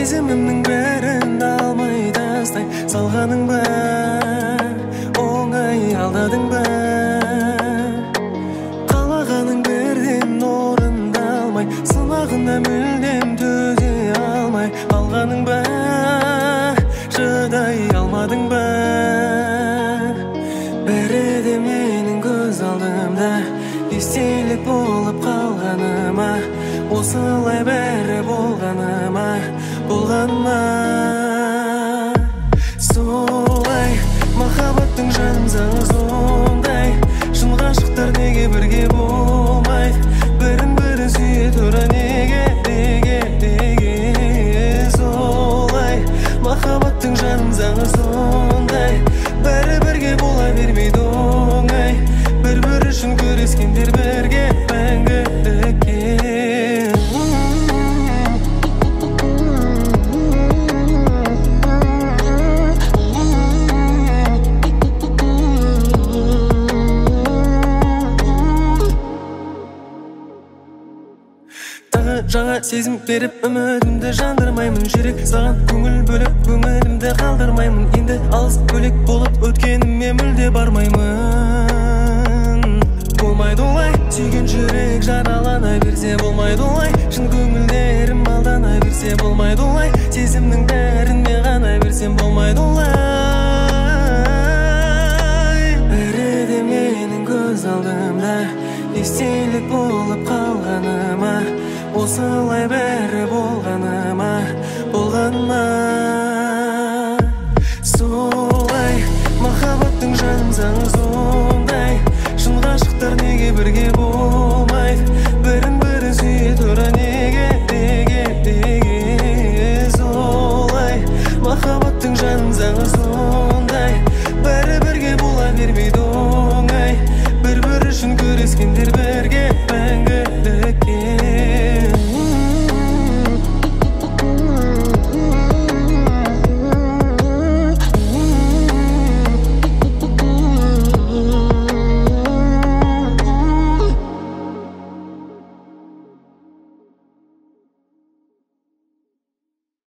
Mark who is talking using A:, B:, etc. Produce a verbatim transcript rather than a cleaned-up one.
A: сезімімнің бәрін алмай тастай салғаның ба, оңай алдадың ба, қалағаның бірден орындалмай, сынағына мүлдем төзе алмай қалғаның ба, шыдай алмадың ба. Бәрі де менің көз алдымда естелік болып қалғаныма, осылай бәрі болғаныма, болғаныма. Солай махаббаттың жаным заңы сондай, шын ғашықтар неге бірге болмайды, бірін бірі сүйе тұра неге, неге, неге. Солай махаббаттың жаным заңы сондай, бәрі бірге бола бермейді оңай, бір-бір үшін күрескендер бірге мәңгілікке. Жаңа сезім беріп үмітімді жандырмаймын, жүрек саған көңіл бөліп көңілімді қалдырмаймын, енді алыс бөлек болып өткеніме мүлде бармаймын. Болмайды олай, сүйген жүрек жаралана берсе, болмайды олай, шын көңілдерім алдана берсе, болмайды олай, сезімнің бәрін мен ғана берсем, болмайды олай. Бәрі де менің көз алдымда естелік болып қалғаныма, осылай бәрі болғаныма, болғаныма.